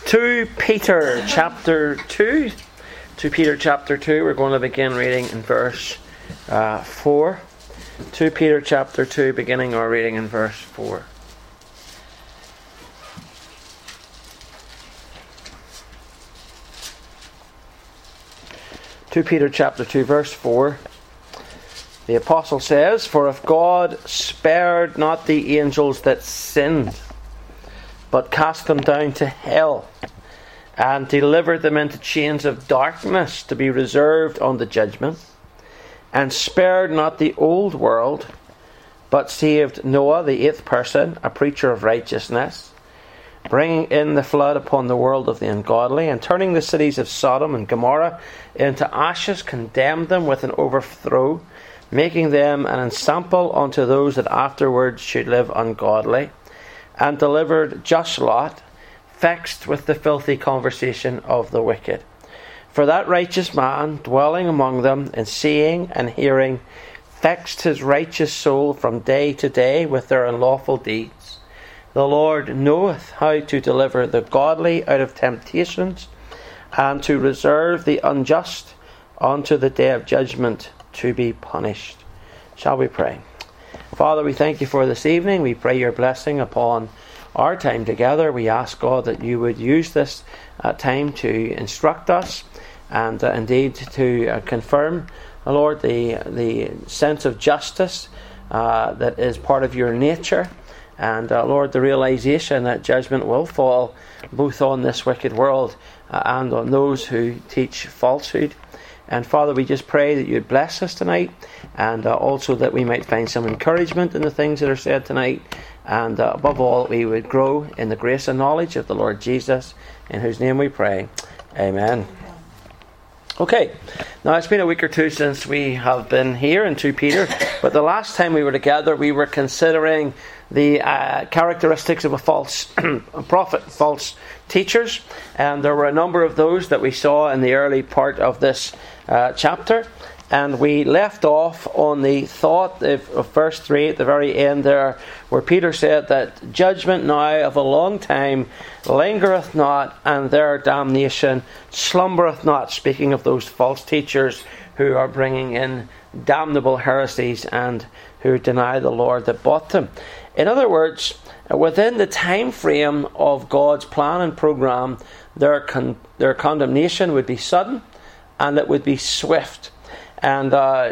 2 Peter chapter 2. 2 Peter chapter 2. We're going to begin reading in verse 4. 2 Peter chapter 2, beginning our reading in verse 4. Peter chapter 2 verse 4. The apostle says, "For if God spared not the angels that sinned, but cast them down to hell, and delivered them into chains of darkness to be reserved unto judgment, and spared not the old world, but saved Noah, the eighth person, a preacher of righteousness, bringing in the flood upon the world of the ungodly, and turning the cities of Sodom and Gomorrah into ashes, condemned them with an overthrow, making them an ensample unto those that afterwards should live ungodly, and delivered just Lot, vexed with the filthy conversation of the wicked. For that righteous man, dwelling among them, and seeing and hearing, vexed his righteous soul from day to day with their unlawful deeds. The Lord knoweth how to deliver the godly out of temptations, and to reserve the unjust unto the day of judgment to be punished." Shall we pray? Father, we thank you for this evening. We pray your blessing upon our time together. We ask, God, that you would use this time to instruct us and indeed to confirm, Lord, the sense of justice that is part of your nature. And Lord, the realization that judgment will fall both on this wicked world and on those who teach falsehood. And Father, we just pray that you'd bless us tonight, and also that we might find some encouragement in the things that are said tonight. And above all, we would grow in the grace and knowledge of the Lord Jesus, in whose name we pray. Amen. Okay, now it's been a week or two since we have been here in 2 Peter, but the last time we were together we were considering the characteristics of a false prophet, false teachers, and there were a number of those that we saw in the early part of this chapter, and we left off on the thought of verse 3 at the very end there, where Peter said that judgment now of a long time lingereth not, and their damnation slumbereth not, speaking of those false teachers who are bringing in damnable heresies and who deny the Lord that bought them. In other words, within the time frame of God's plan and program, their condemnation would be sudden and it would be swift. And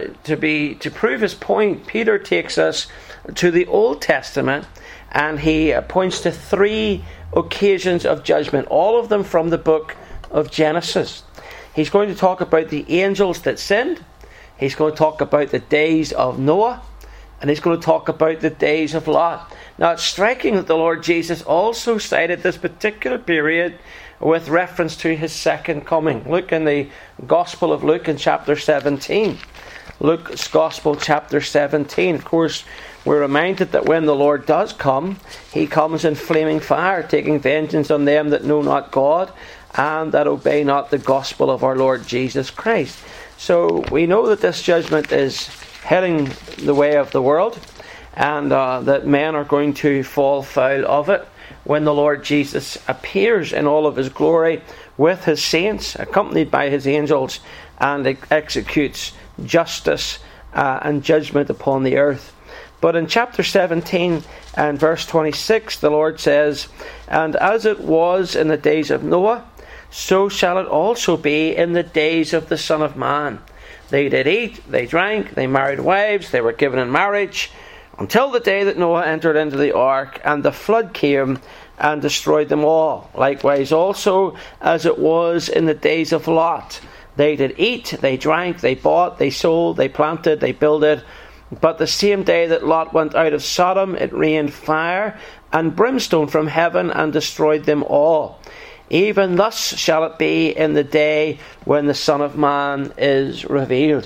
to prove his point, Peter takes us to the Old Testament, and he points to 3 occasions of judgment, all of them from the book of Genesis. He's going to talk about the angels that sinned. He's going to talk about the days of Noah. And he's going to talk about the days of Lot. Now, it's striking that the Lord Jesus also cited this particular period with reference to his second coming. Look in the Gospel of Luke in chapter 17. Luke's Gospel chapter 17. Of course, we're reminded that when the Lord does come, he comes in flaming fire, taking vengeance on them that know not God and that obey not the gospel of our Lord Jesus Christ. So we know that this judgment is heading the way of the world, and that men are going to fall foul of it when the Lord Jesus appears in all of his glory with his saints, accompanied by his angels, and executes justice and judgment upon the earth. But in chapter 17 and verse 26, the Lord says, "And as it was in the days of Noah, so shall it also be in the days of the Son of Man. They did eat, they drank, they married wives, they were given in marriage, until the day that Noah entered into the ark, and the flood came and destroyed them all. Likewise also as it was in the days of Lot. They did eat, they drank, they bought, they sold, they planted, they builded. But the same day that Lot went out of Sodom, it rained fire and brimstone from heaven and destroyed them all. Even thus shall it be in the day when the Son of Man is revealed."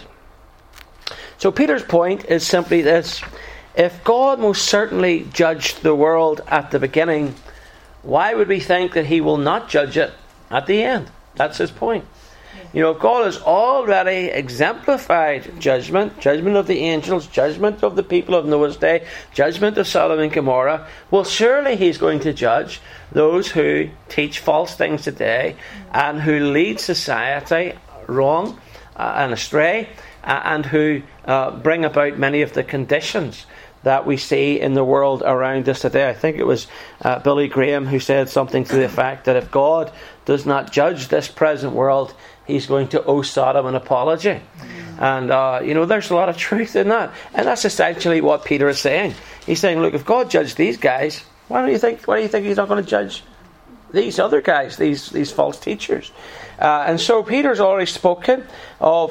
So Peter's point is simply this: if God most certainly judged the world at the beginning, why would we think that he will not judge it at the end? That's his point. You know, God has already exemplified judgment of the angels, judgment of the people of Noah's day, judgment of Sodom and Gomorrah. Well, surely he's going to judge those who teach false things today and who lead society wrong and astray, and who bring about many of the conditions that we see in the world around us today. I think it was Billy Graham who said something to the effect that if God does not judge this present world, he's going to owe Sodom an apology. And, there's a lot of truth in that. And that's essentially what Peter is saying. He's saying, look, if God judged these guys, why do you think he's not going to judge these other guys, these false teachers? And so Peter's already spoken of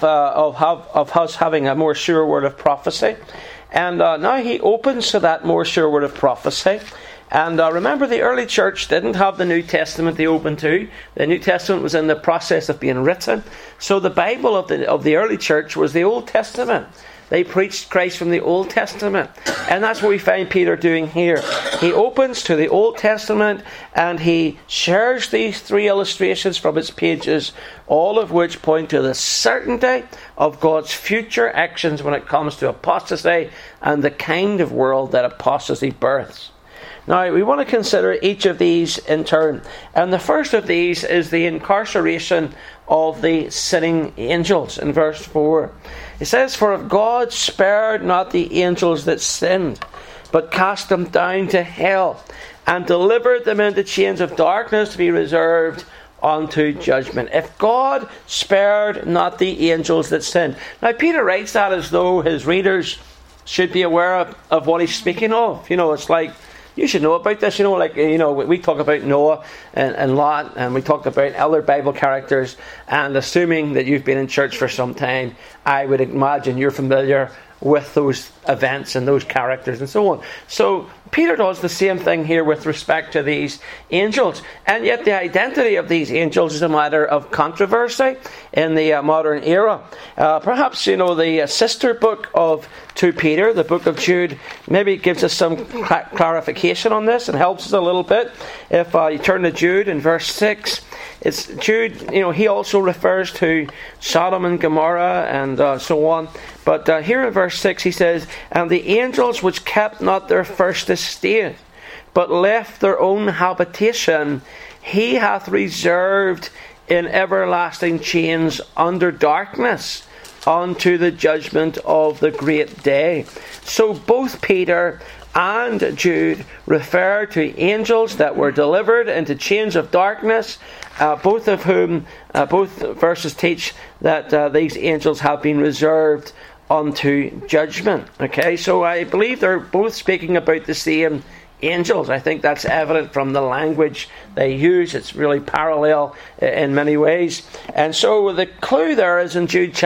us having a more sure word of prophecy. And now he opens to that more sure word of prophecy. And remember, the early church didn't have the New Testament they opened to. The New Testament was in the process of being written. So the Bible of the early church was the Old Testament. They preached Christ from the Old Testament. And that's what we find Peter doing here. He opens to the Old Testament and he shares these three illustrations from its pages, all of which point to the certainty of God's future actions when it comes to apostasy and the kind of world that apostasy births. Now, we want to consider each of these in turn. And the first of these is the incarceration of the sinning angels in verse 4. It says, "For if God spared not the angels that sinned, but cast them down to hell, and delivered them into chains of darkness to be reserved unto judgment." If God spared not the angels that sinned. Now, Peter writes that as though his readers should be aware of what he's speaking of. You know, it's like, you should know about this. We talk about Noah and Lot, and we talk about other Bible characters, and assuming that you've been in church for some time, I would imagine you're familiar with those events and those characters and so on. So Peter does the same thing here with respect to these angels. And yet the identity of these angels is a matter of controversy in the modern era. Perhaps, the sister book of 2 Peter, the book of Jude, maybe gives us some clarification on this and helps us a little bit. If you turn to Jude in verse 6, it's Jude, he also refers to Sodom and Gomorrah and so on. But here in verse 6 he says, "And the angels which kept not their first estate, but left their own habitation, he hath reserved in everlasting chains under darkness, unto the judgment of the great day." So both Peter and Jude refer to angels that were delivered into chains of darkness, both of whom, both verses teach that these angels have been reserved unto judgment. Okay, so I believe they're both speaking about the same angels. I think that's evident from the language they use. It's really parallel in many ways. And so the clue there is in Jude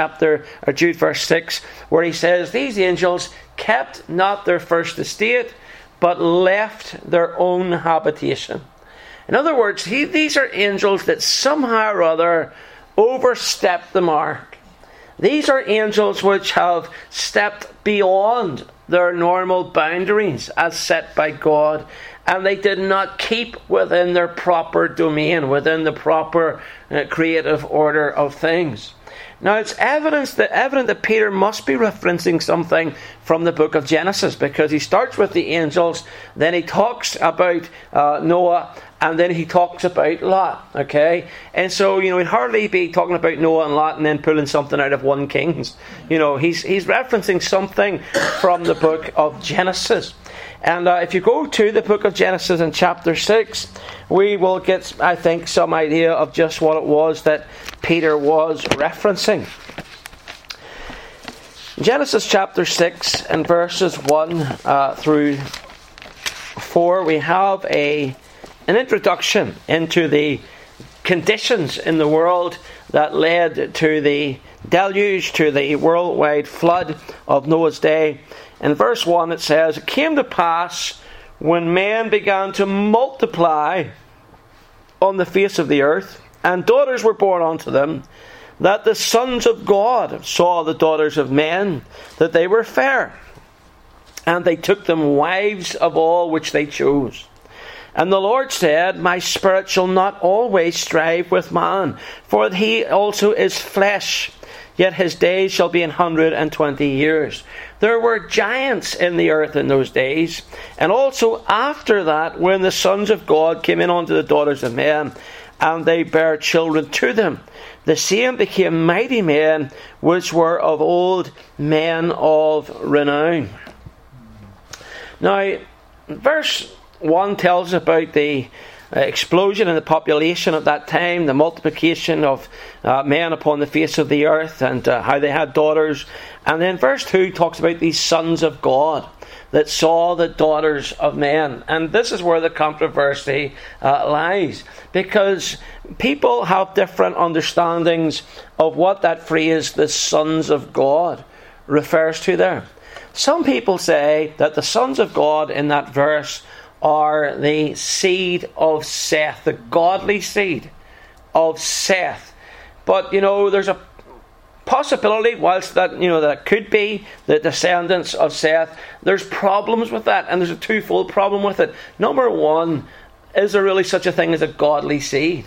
verse 6, where he says, "These angels kept not their first estate, but left their own habitation." In other words, these are angels that somehow or other overstepped the mark. These are angels which have stepped beyond their normal boundaries as set by God, and they did not keep within their proper domain, within the proper creative order of things. Now, it's evident that Peter must be referencing something from the book of Genesis, because he starts with the angels, then he talks about Noah, and then he talks about Lot. Okay, and so he'd hardly be talking about Noah and Lot and then pulling something out of 1 Kings. He's referencing something from the book of Genesis. And if you go to the book of Genesis in chapter 6, we will get, I think, some idea of just what it was that Peter was referencing. Genesis chapter 6 and verses 1 through 4, we have an introduction into the conditions in the world that led to the deluge, to the worldwide flood of Noah's day. In verse 1 it says, "It came to pass when men began to multiply on the face of the earth, and daughters were born unto them, that the sons of God saw the daughters of men, that they were fair, and they took them wives of all which they chose. And the Lord said, My spirit shall not always strive with man, for he also is flesh, yet his days shall be 120 years. There were giants in the earth in those days, and also after that, when the sons of God came in unto the daughters of men, and they bare children to them, the same became mighty men, which were of old, men of renown. Now, verse 1 tells us about the explosion in the population at that time, the multiplication of men upon the face of the earth, and how they had daughters. And then verse 2 talks about these sons of God that saw the daughters of men. And this is where the controversy lies, because people have different understandings of what that phrase, the sons of God, refers to there. Some people say that the sons of God in that verse are the seed of Seth, the godly seed of Seth. But, there's a possibility, whilst that, that could be the descendants of Seth, there's problems with that, and there's a twofold problem with it. Number one, is there really such a thing as a godly seed?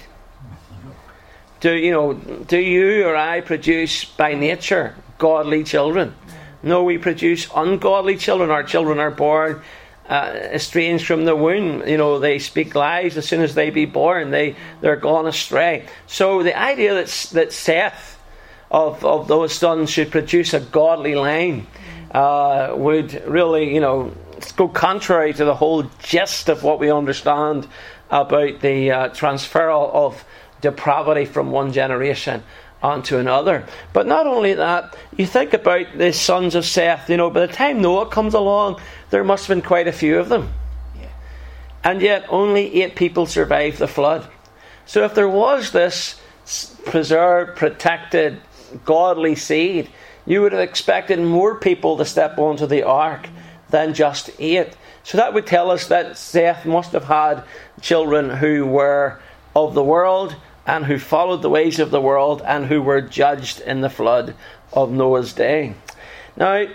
Do you or I produce by nature godly children? No, we produce ungodly children. Our children are born estranged from the womb. They speak lies as soon as they be born. They're gone astray. So the idea that Seth of those sons should produce a godly line would really, go contrary to the whole gist of what we understand about the transfer of depravity from one generation onto another. But not only that, you think about the sons of Seth, by the time Noah comes along, there must have been quite a few of them. Yeah. And yet only 8 people survived the flood. So if there was this preserved, protected, godly seed, you would have expected more people to step onto the ark than just 8. So that would tell us that Seth must have had children who were of the world, and who followed the ways of the world, and who were judged in the flood of Noah's day. Now,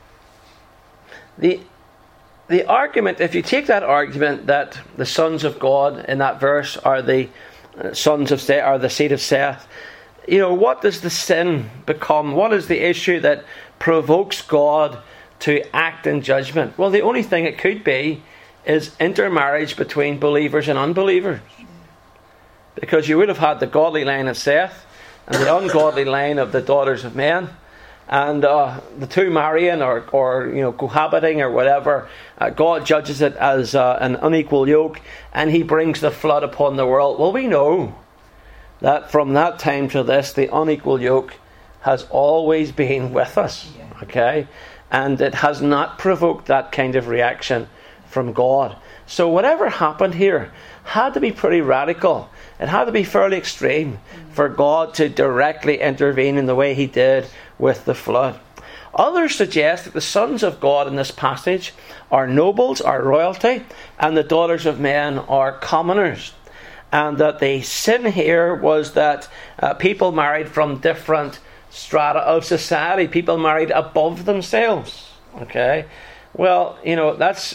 the argument, if you take that argument that the sons of God in that verse are the sons of Seth, are the seed of Seth, what does the sin become? What is the issue that provokes God to act in judgment? Well, the only thing it could be is intermarriage between believers and unbelievers. Because you would have had the godly line of Seth and the ungodly line of the daughters of men, and the two marrying or cohabiting or whatever. God judges it as an unequal yoke, and he brings the flood upon the world. Well, we know that from that time to this, the unequal yoke has always been with us. Okay, and it has not provoked that kind of reaction from God. So whatever happened here had to be pretty radical. It had to be fairly extreme for God to directly intervene in the way he did with the flood. Others suggest that the sons of God in this passage are nobles, are royalty, and the daughters of men are commoners. And that the sin here was that people married from different strata of society. People married above themselves. Okay? Well, that's...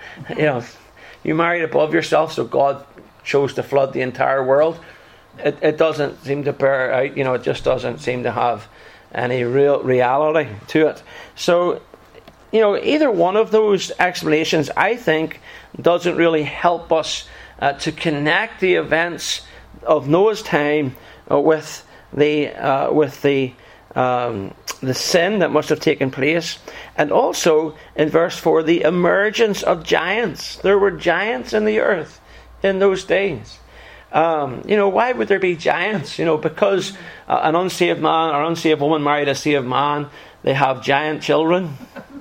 you married above yourself, so God chose to flood the entire world. It doesn't seem to bear out, it just doesn't seem to have any real reality to it. So, either one of those explanations, I think, doesn't really help us to connect the events of Noah's time with the sin that must have taken place, and also in verse 4, the emergence of giants. There were giants in the earth in those days. Why would there be giants? Because an unsaved man or unsaved woman married a saved man, they have giant children.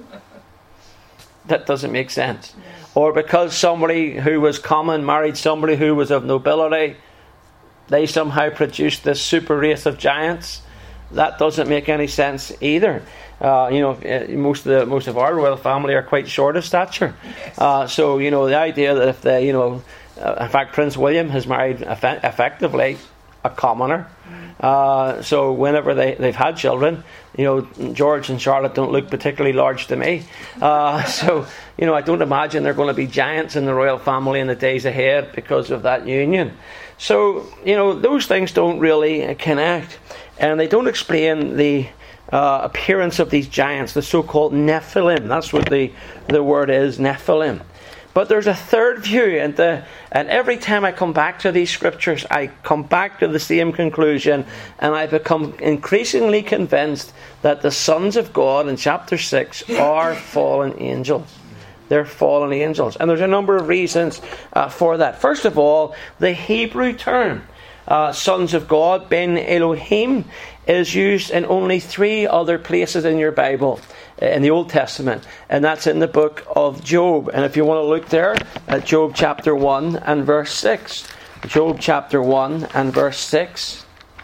That doesn't make sense. Or because somebody who was common married somebody who was of nobility, they somehow produced this super race of giants. That doesn't make any sense either. Most of our royal family are quite short of stature. So the idea that if they, in fact, Prince William has married effectively a commoner. So whenever they've had children, George and Charlotte don't look particularly large to me. So I don't imagine they're going to be giants in the royal family in the days ahead because of that union. So, those things don't really connect. And they don't explain the appearance of these giants, the so-called Nephilim. That's what the word is, Nephilim. But there's a third view, and every time I come back to these scriptures, I come back to the same conclusion, and I become increasingly convinced that the sons of God in chapter 6 are fallen angels. They're fallen angels. And there's a number of reasons for that. First of all, the Hebrew term, sons of God, Ben Elohim, is used in only 3 other places in your Bible, in the Old Testament, and that's in the book of Job. And if you want to look there at Job chapter 1 and verse 6. Job chapter 1 and verse 6.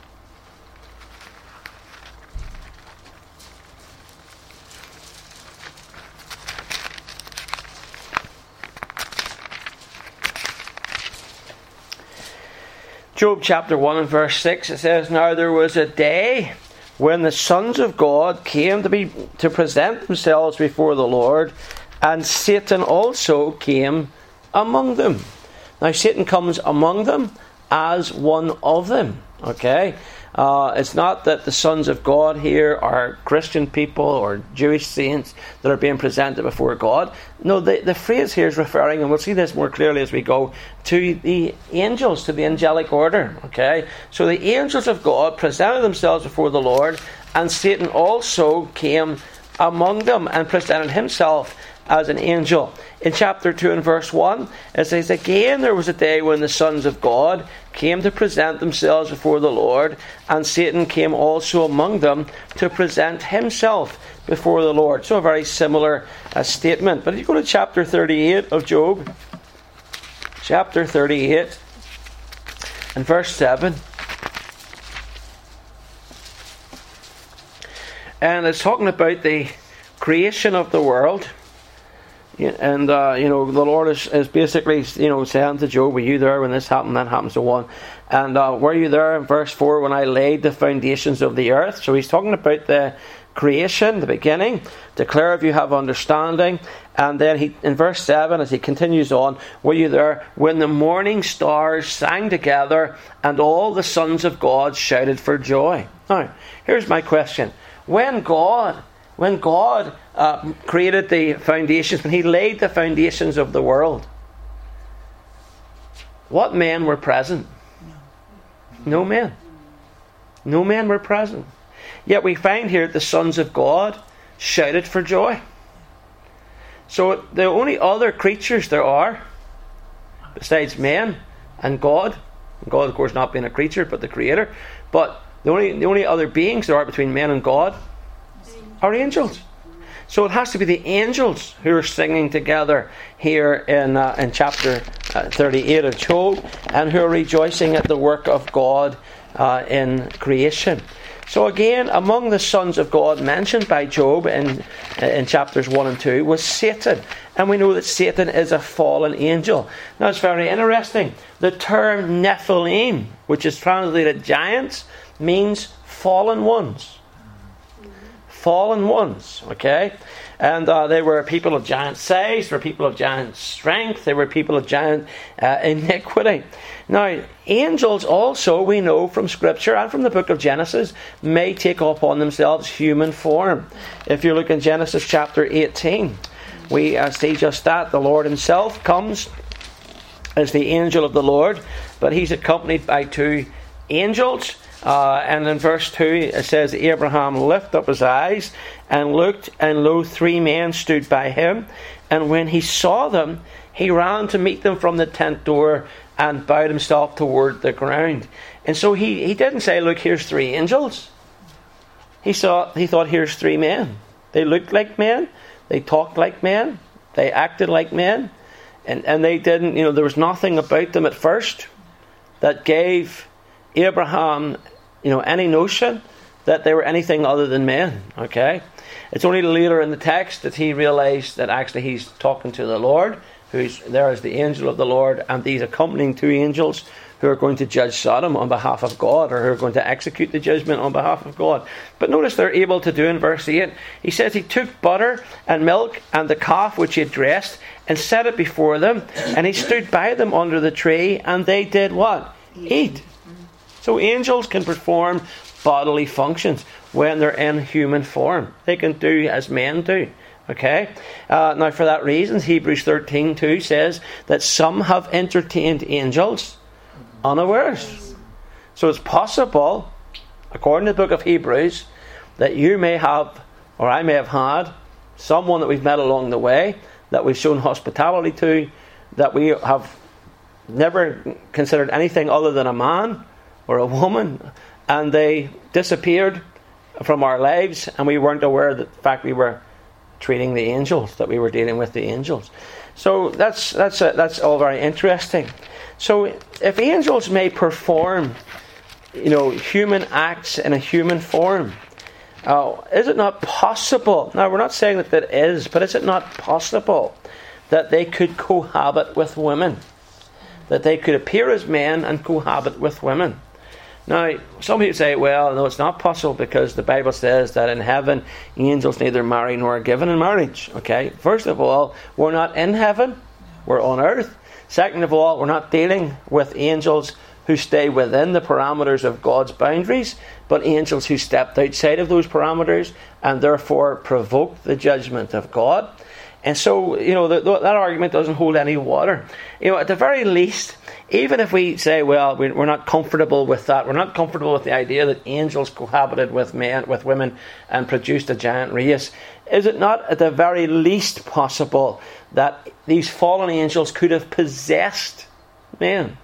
Job chapter 1 and verse 6, it says, "Now there was a day when the sons of God came to present themselves before the Lord, and Satan also came among them." Now Satan comes among them as one of them. Okay? It's not that the sons of God here are Christian people or Jewish saints that are being presented before God. No, the phrase here is referring, and we'll see this more clearly as we go, to the angels, to the angelic order. Okay? So the angels of God presented themselves before the Lord, and Satan also came among them and presented himself as an angel. In chapter 2 and verse 1, it says, "Again there was a day when the sons of God came to present themselves before the Lord, and Satan came also among them to present himself before the Lord." So a very similar statement. But if you go to chapter 38 of Job, chapter 38 and verse 7, and it's talking about the creation of the world. And the Lord is basically saying to Job, "Were you there when this happened, that happened, so on? And were you there in verse 4 when I laid the foundations of the earth?" So he's talking about the creation, the beginning. "Declare if you have understanding." And then he, in verse 7, as he continues on, "Were you there when the morning stars sang together and all the sons of God shouted for joy?" Now, here's my question. When God created the foundations, when he laid the foundations of the world, what men were present? No men. No men were present. Yet we find here the sons of God shouted for joy. So the only other creatures there are, besides men and God of course not being a creature but the creator, but the only other beings there are between men and God are angels. So it has to be the angels who are singing together here in chapter 38 of Job, and who are rejoicing at the work of God in creation. So again, among the sons of God mentioned by Job in chapters 1 and 2 was Satan. And we know that Satan is a fallen angel. Now it's very interesting. The term Nephilim, which is translated giants, means fallen ones. Fallen ones, okay? And they were people of giant size, they were people of giant strength, they were people of giant iniquity. Now, angels also, we know from Scripture and from the book of Genesis, may take upon themselves human form. If you look in Genesis chapter 18, we see just that. The Lord himself comes as the angel of the Lord, but he's accompanied by 2 angels. And in verse 2 it says, "Abraham lifted up his eyes and looked, and lo, 3 men stood by him. And when he saw them, he ran to meet them from the tent door and bowed himself toward the ground." And so he didn't say, "Look, here's 3 angels." He thought, here's 3 men. They looked like men, they talked like men, they acted like men, and they didn't, there was nothing about them at first that gave Abraham any notion that they were anything other than men. Okay, it's only later in the text that he realized that actually he's talking to the Lord, who's there as the angel of the Lord, and these accompanying 2 angels who are going to judge Sodom on behalf of God, or who are going to execute the judgment on behalf of God. But notice they're able to do in verse 8. He says he took butter and milk and the calf which he had dressed and set it before them, and he stood by them under the tree, and they did what? Eat. So angels can perform bodily functions when they're in human form. They can do as men do. Okay? Now for that reason, Hebrews 13:2 says that some have entertained angels unawares. So it's possible, according to the book of Hebrews, that you may have, or I may have had, someone that we've met along the way, that we've shown hospitality to, that we have never considered anything other than a man or a woman, and they disappeared from our lives, and we weren't aware that, in fact, we were treating the angels, that we were dealing with the angels. So that's all very interesting. So if angels may perform, human acts in a human form, is it not possible? Now, we're not saying that it is, but is it not possible that they could cohabit with women? That they could appear as men and cohabit with women? Now, some people say, well, no, it's not possible because the Bible says that in heaven, angels neither marry nor are given in marriage. Okay? First of all, we're not in heaven. We're on earth. Second of all, we're not dealing with angels who stay within the parameters of God's boundaries, but angels who stepped outside of those parameters and therefore provoked the judgment of God. And so, that argument doesn't hold any water. At the very least, even if we say, well, we're not comfortable with that, we're not comfortable with the idea that angels cohabited with women and produced a giant race, is it not at the very least possible that these fallen angels could have possessed men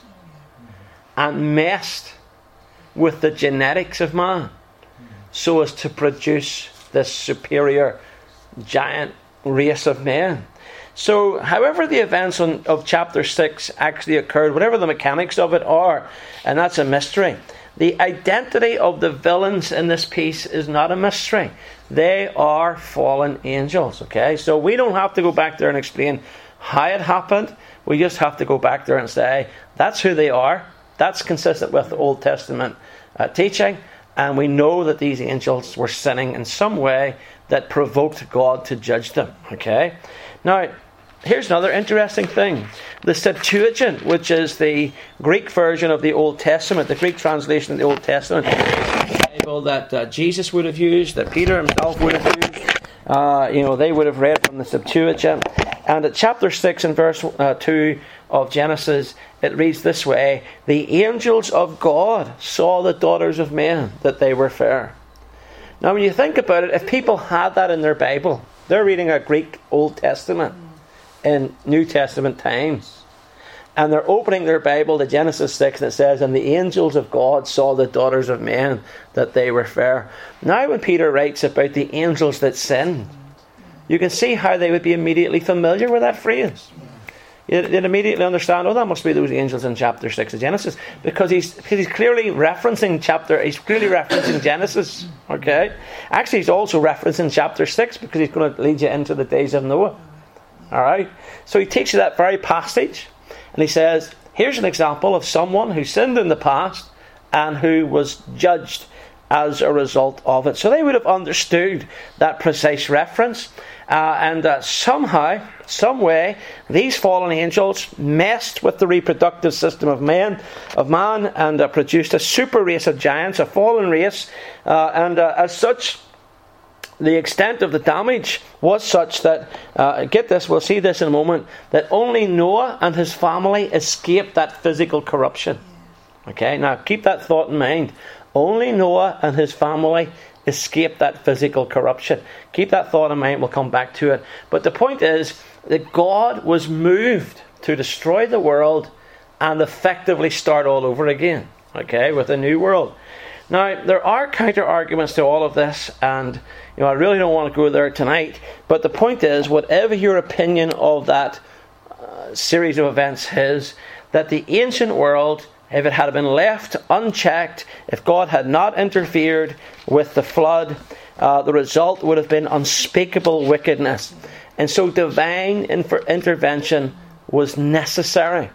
and messed with the genetics of man so as to produce this superior giant race of men? So, however the events of chapter 6 actually occurred, whatever the mechanics of it are, and that's a mystery, the identity of the villains in this piece is not a mystery. They are fallen angels, okay? So we don't have to go back there and explain how it happened. We just have to go back there and say, that's who they are. That's consistent with the Old Testament teaching. And we know that these angels were sinning in some way that provoked God to judge them, okay? Now, here's another interesting thing. The Septuagint, which is the Greek version of the Old Testament, the Greek translation of the Old Testament, the Bible that Jesus would have used, that Peter himself would have used, they would have read from the Septuagint. And at chapter 6 and verse 2 of Genesis, it reads this way: the angels of God saw the daughters of men, that they were fair. Now, when you think about it, if people had that in their Bible, they're reading a Greek Old Testament in New Testament times, and they're opening their Bible to Genesis 6, and it says, and the angels of God saw the daughters of men, that they were fair. Now when Peter writes about the angels that sinned, you can see how they would be immediately familiar with that phrase. They'd immediately understand, that must be those angels in chapter 6 of Genesis, because he's clearly referencing Genesis, okay? Actually, he's also referencing chapter 6, because he's going to lead you into the days of Noah. Alright? So he takes you that very passage, and he says, here's an example of someone who sinned in the past and who was judged as a result of it. So they would have understood that precise reference, and somehow, some way, these fallen angels messed with the reproductive system of man, and produced a super race of giants, a fallen race, and as such, the extent of the damage was such that, get this, we'll see this in a moment, that only Noah and his family escaped that physical corruption. Okay, now keep that thought in mind. Only Noah and his family escaped that physical corruption. Keep that thought in mind, we'll come back to it. But the point is that God was moved to destroy the world and effectively start all over again, okay, with a new world. Now, there are counter-arguments to all of this, and I really don't want to go there tonight, but the point is, whatever your opinion of that series of events is, that the ancient world, if it had been left unchecked, if God had not interfered with the flood, the result would have been unspeakable wickedness. And so divine intervention was necessary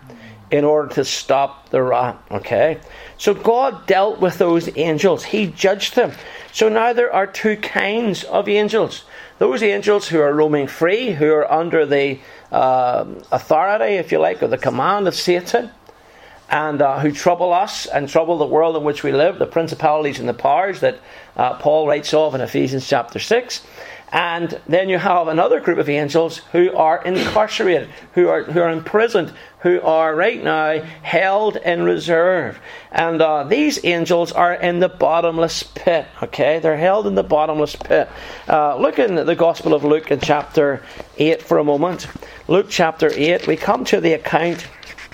in order to stop the wrath. Okay? So God dealt with those angels. He judged them. So now there are two kinds of angels. Those angels who are roaming free, who are under the authority, if you like, or the command of Satan, and who trouble us and trouble the world in which we live, the principalities and the powers that Paul writes of in Ephesians chapter 6. And then you have another group of angels who are incarcerated, who are imprisoned, who are right now held in reserve. And these angels are in the bottomless pit. Okay, they're held in the bottomless pit. Look in the Gospel of Luke in chapter 8 for a moment. Luke chapter 8, we come to the account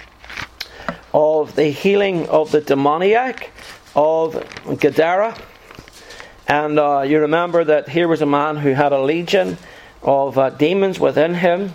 of the healing of the demoniac of Gadara. And you remember that here was a man who had a legion of demons within him.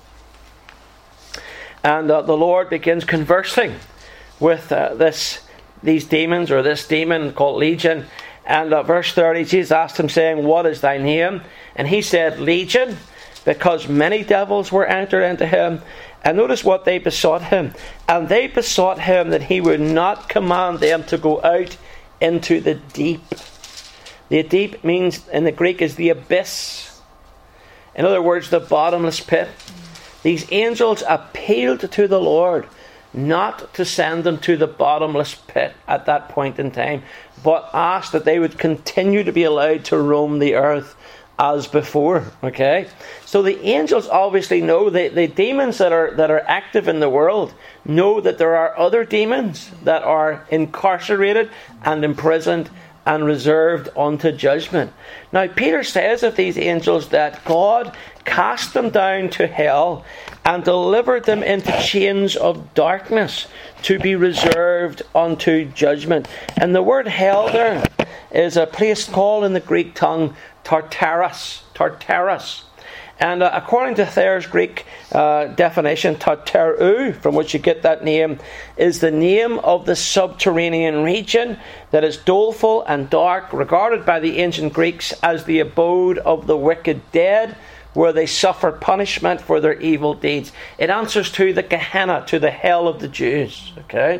And the Lord begins conversing with these demons, or this demon called Legion. And verse 30, Jesus asked him, saying, "What is thy name?" And he said, "Legion," because many devils were entered into him. And notice what they besought him. And they besought him that he would not command them to go out into the deep. The deep means, in the Greek, is the abyss. In other words, the bottomless pit. These angels appealed to the Lord not to send them to the bottomless pit at that point in time, but asked that they would continue to be allowed to roam the earth as before. Okay, so the angels obviously know, the demons that are active in the world know that there are other demons that are incarcerated and imprisoned and reserved unto judgment. Now Peter says of these angels that God cast them down to hell and delivered them into chains of darkness to be reserved unto judgment. And the word hell there is a place called in the Greek tongue Tartarus. Tartarus. And according to Thayer's Greek definition, Tartaru, from which you get that name, is the name of the subterranean region that is doleful and dark, regarded by the ancient Greeks as the abode of the wicked dead, where they suffer punishment for their evil deeds. It answers to the Gehenna, to the hell of the Jews. Okay.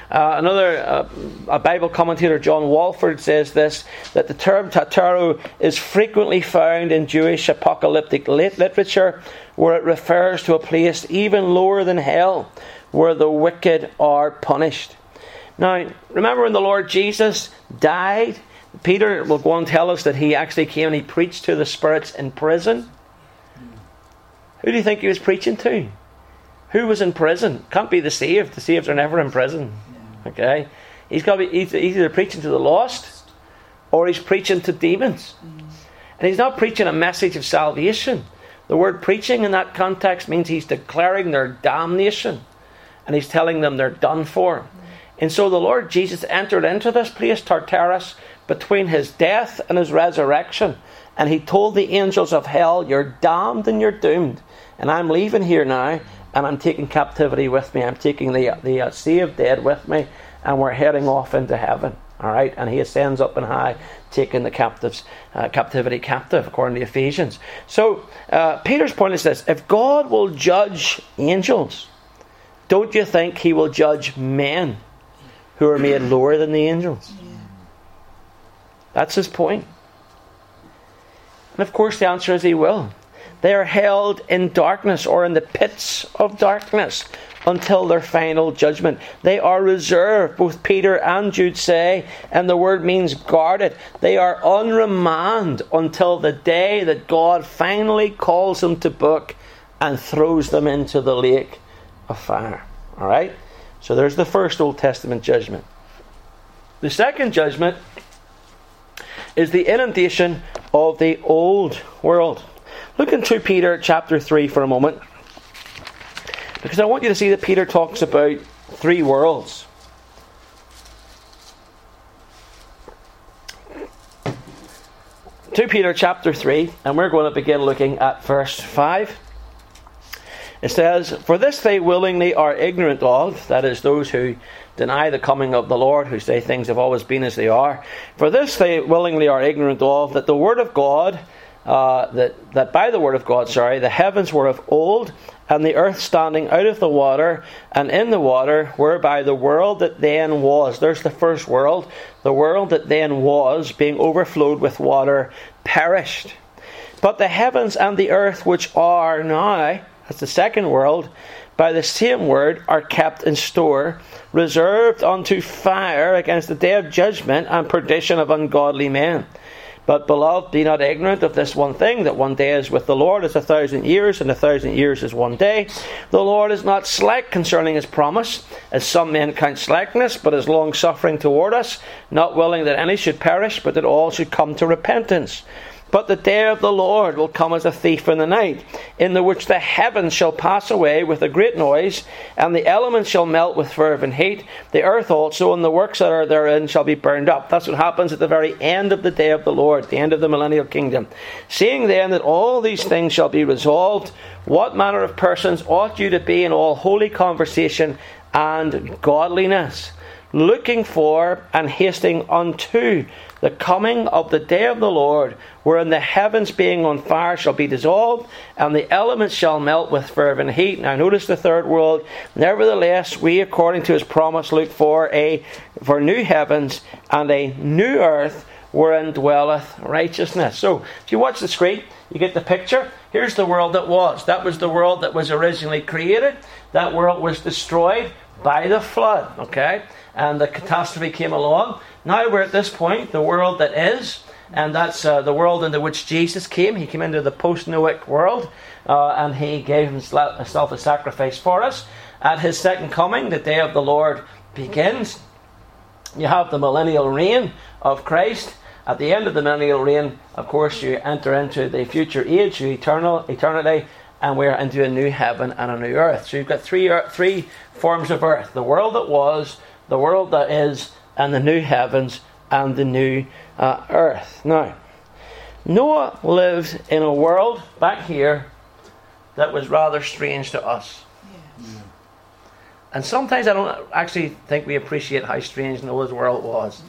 A Bible commentator, John Walford, says this, that the term Tartaru is frequently found in Jewish apocalyptic literature, where it refers to a place even lower than hell, where the wicked are punished. Now, remember when the Lord Jesus died, Peter will go on and tell us that he actually came and he preached to the spirits in prison. Who do you think he was preaching to? Who was in prison? Can't be the saved. The saved are never in prison. Okay, he's either preaching to the lost, or he's preaching to demons, and he's not preaching a message of salvation. The word preaching in that context means he's declaring their damnation, and he's telling them they're done for. And so the Lord Jesus entered into this place, Tartarus, between his death and his resurrection, and he told the angels of hell, "You're damned and you're doomed, and I'm leaving here now. And I'm taking captivity with me. I'm taking the saved dead with me. And we're heading off into heaven." Alright? And he ascends up on high, taking the captivity captive, according to Ephesians. So, Peter's point is this. If God will judge angels, don't you think he will judge men who are made lower than the angels? That's his point. And of course the answer is he will. They are held in darkness, or in the pits of darkness, until their final judgment. They are reserved, both Peter and Jude say, and the word means guarded. They are on remand until the day that God finally calls them to book and throws them into the lake of fire. Alright? So there's the first Old Testament judgment. The second judgment is the inundation of the old world. Look in 2 Peter chapter 3 for a moment, because I want you to see that Peter talks about three worlds. 2 Peter chapter 3, and we're going to begin looking at verse 5. It says, "For this they willingly are ignorant of," that is, those who deny the coming of the Lord, who say things have always been as they are. "For this they willingly are ignorant of, that the word of God that by the word of God, the heavens were of old, and the earth standing out of the water, and in the water, whereby the world that then was. There's the first world. The world that then was, being overflowed with water, perished. But the heavens and the earth which are now, that's the second world, by the same word are kept in store, reserved unto fire against the day of judgment and perdition of ungodly men. But, beloved, be not ignorant of this one thing, that one day is with the Lord as 1,000 years, and 1,000 years is one day. The Lord is not slack concerning his promise, as some men count slackness, but is long-suffering toward us, not willing that any should perish, but that all should come to repentance. But the day of the Lord will come as a thief in the night, in the which the heavens shall pass away with a great noise, and the elements shall melt with fervent heat. The earth also and the works that are therein shall be burned up. That's what happens at the very end of the day of the Lord, the end of the millennial kingdom. Seeing then that all these things shall be resolved, what manner of persons ought you to be in all holy conversation and godliness, looking for and hasting unto the coming of the day of the Lord, wherein the heavens being on fire shall be dissolved, and the elements shall melt with fervent heat. Now notice the third world. Nevertheless, we according to his promise look for new heavens and a new earth, wherein dwelleth righteousness. So, if you watch the screen, you get the picture. Here's the world that was. That was the world that was originally created. That world was destroyed by the flood, okay? And the catastrophe came along. Now we're at this point, the world that is, and that's the world into which Jesus came. He came into the post-Noahic world, and he gave himself a sacrifice for us. At his second coming, the day of the Lord begins. You have the millennial reign of Christ. At the end of the millennial reign, of course, you enter into the future age, eternity, and we're into a new heaven and a new earth. So you've got three forms of earth: the world that was, the world that is, and the new heavens and the new earth. Now, Noah lived in a world back here that was rather strange to us. Yes. And sometimes I don't actually think we appreciate how strange Noah's world was.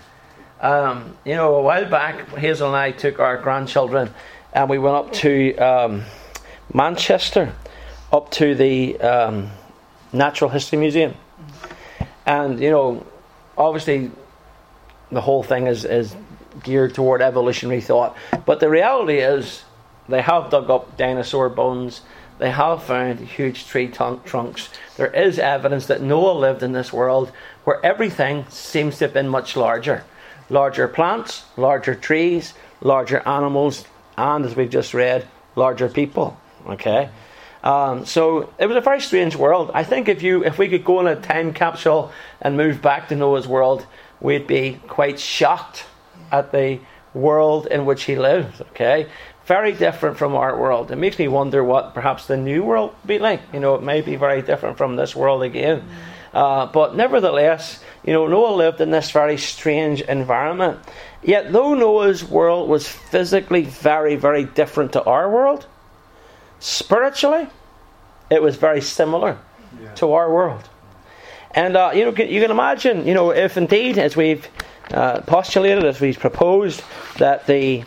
A while back, Hazel and I took our grandchildren and we went up to Manchester, up to the Natural History Museum. And, obviously the whole thing is geared toward evolutionary thought. But the reality is they have dug up dinosaur bones. They have found huge tree trunks. There is evidence that Noah lived in this world where everything seems to have been much larger. Larger plants, larger trees, larger animals, and, as we've just read, larger people. Okay? So it was a very strange world. I think if we could go in a time capsule and move back to Noah's world, we'd be quite shocked at the world in which he lived. Okay, very different from our world. It makes me wonder what perhaps the new world would be like. It may be very different from this world again. But nevertheless, Noah lived in this very strange environment. Yet though Noah's world was physically very, very different to our world, spiritually, it was very similar to our world. And you can imagine, if indeed, as we've postulated, as we've proposed, that the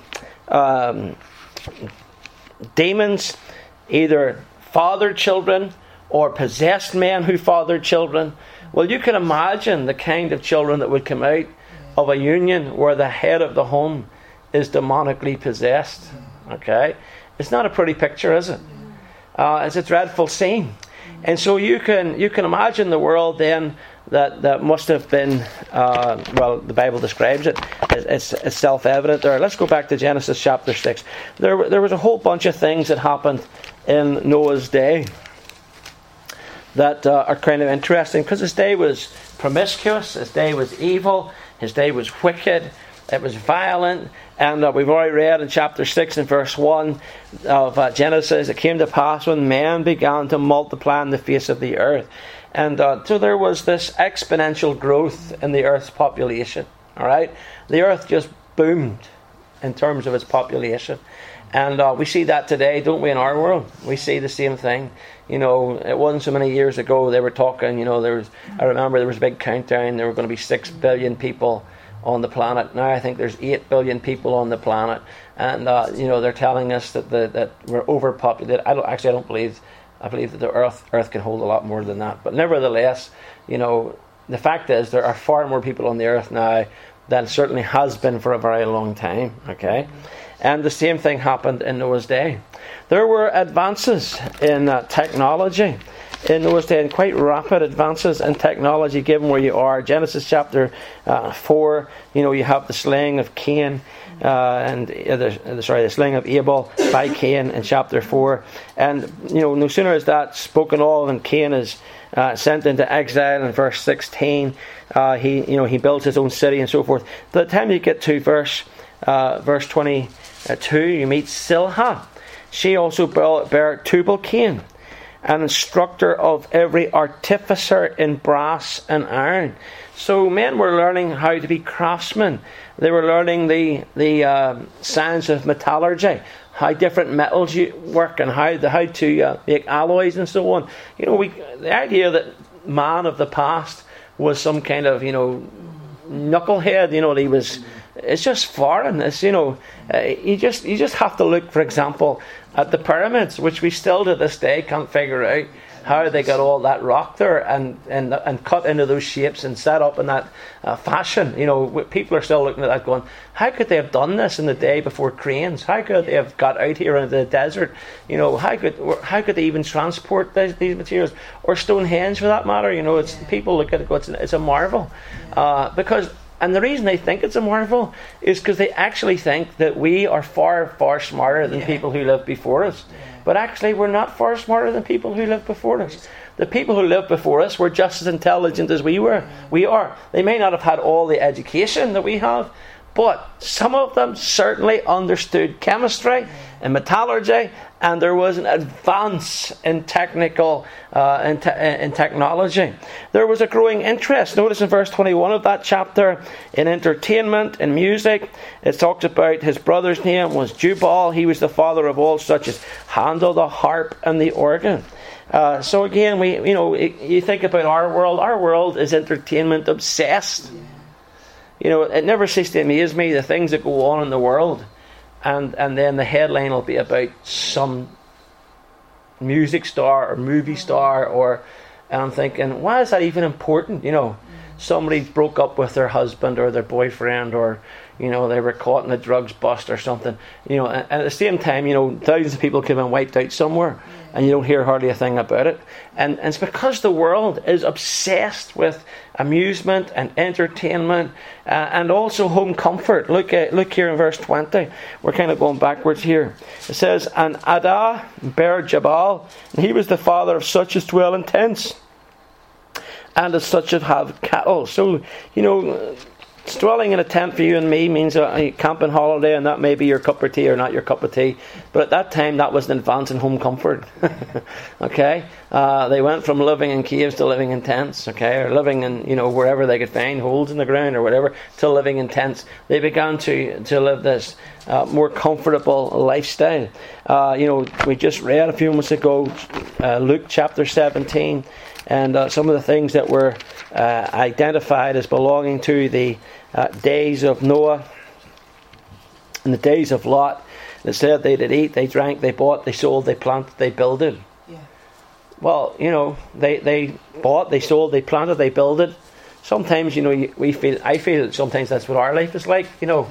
demons either fathered children or possessed men who fathered children, well, you can imagine the kind of children that would come out of a union where the head of the home is demonically possessed. Okay, it's not a pretty picture, is it? It's a dreadful scene. And so you can imagine the world then that must have been, the Bible describes it. It's self-evident there. Let's go back to Genesis chapter 6. There was a whole bunch of things that happened in Noah's day that are kind of interesting, because his day was promiscuous, his day was evil, his day was wicked, it was violent. And we've already read in chapter 6 and verse 1 of Genesis, it came to pass when men began to multiply on the face of the earth. And so there was this exponential growth in the earth's population. All right, the earth just boomed in terms of its population. And we see that today, don't we, in our world? We see the same thing. It wasn't so many years ago they were talking, I remember there was a big countdown, there were going to be 6 billion people on the planet. Now I think there's 8 billion people on the planet, and they're telling us that we're overpopulated. I don't believe. I believe that the Earth can hold a lot more than that. But nevertheless, the fact is there are far more people on the Earth now than certainly has been for a very long time. Okay, and the same thing happened in Noah's day. There were advances in technology in Noah's day, and quite rapid advances in technology given where you are. Genesis chapter 4, you have the slaying of Cain, the slaying of Abel by Cain in chapter 4. And, no sooner is that spoken of and Cain is sent into exile in verse 16. He builds his own city and so forth. By the time you get to verse 22, you meet Silha. She also bare Tubal-Cain, an instructor of every artificer in brass and iron. So men were learning how to be craftsmen. They were learning the science of metallurgy, how different metals work, and how to make alloys and so on. The idea that man of the past was some kind of knucklehead. It's just foreign. It's you just have to look, for example, at the pyramids, which we still to this day can't figure out how they got all that rock there and cut into those shapes and set up in that fashion. People are still looking at that going, how could they have done this in the day before cranes? How could they have got out here into the desert? How could they even transport these materials? Or Stonehenge for that matter? People look at it and go, it's a marvel. And the reason they think it's a marvel is because they actually think that we are far, far smarter than people who lived before us. But actually, we're not far smarter than people who lived before us. The people who lived before us were just as intelligent as we were. We are. They may not have had all the education that we have, but some of them certainly understood chemistry and metallurgy, and there was an advance in technical in technology. There was a growing interest. Notice in verse 21 of that chapter, in entertainment and music. It talks about his brother's name was Jubal. He was the father of all such as handle the harp and the organ. So again, you think about our world. Our world is entertainment obsessed. It never ceases to amaze me the things that go on in the world. And then the headline will be about some music star or movie star, and I'm thinking, why is that even important? Somebody broke up with their husband or their boyfriend, or they were caught in a drugs bust or something. And at the same time, thousands of people could have been wiped out somewhere, and you don't hear hardly a thing about it. And it's because the world is obsessed with amusement and entertainment, and also home comfort. Look here in verse 20. We're kind of going backwards here. It says, and Adah bare Jabal, and he was the father of such as dwell in tents, and as such as have cattle. So, dwelling in a tent for you and me means a camping holiday, and that may be your cup of tea or not your cup of tea. But at that time, that was an advance in home comfort. Okay? They went from living in caves to living in tents, okay? Or living in, wherever they could find holes in the ground or whatever, to living in tents. They began to live this more comfortable lifestyle. We just read a few moments ago, Luke chapter 17, and some of the things that were identified as belonging to the days of Noah and the days of Lot. It said they did eat, they drank, they bought, they sold, they planted, they builded. Yeah. Well, they bought, they sold, they planted, they builded. Sometimes, I feel sometimes that's what our life is like.